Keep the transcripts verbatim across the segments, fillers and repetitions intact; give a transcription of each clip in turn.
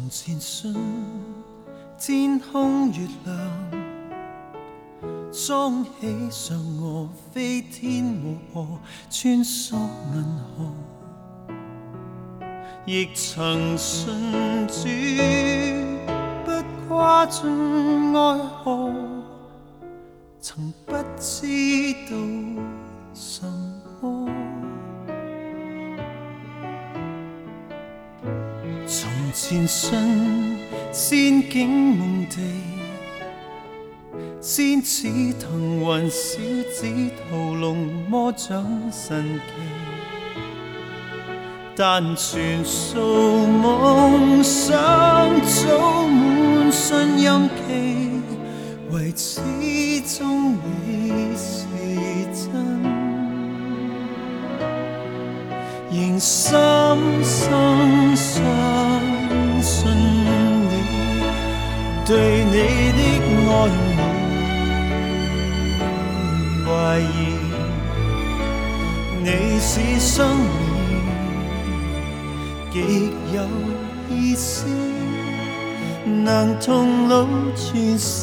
前信天空月亮，裝起嫦娥飛天和河，穿梭銀河。亦曾信主不跨進愛河，曾不知道什麼。從前信仙境夢地，仙子騰雲小子屠龍魔掌神奇，但全數夢想早滿信任期，唯始終你是真，仍深深相信你，對你的愛沒懷疑，你是生命極有意思，能同路全是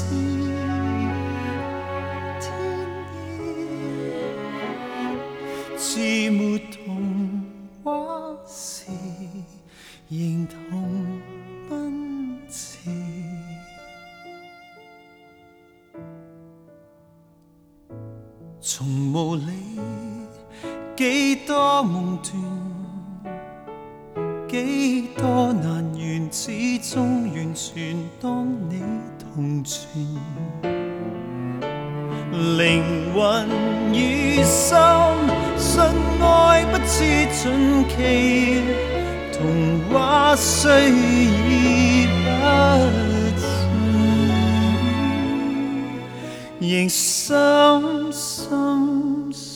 天意，似沒童話時，仍同奔馳。從無理幾多夢斷，幾多難圓，始終完全當你同存。靈魂與心信愛不知盡期，童話雖已不盡，仍深深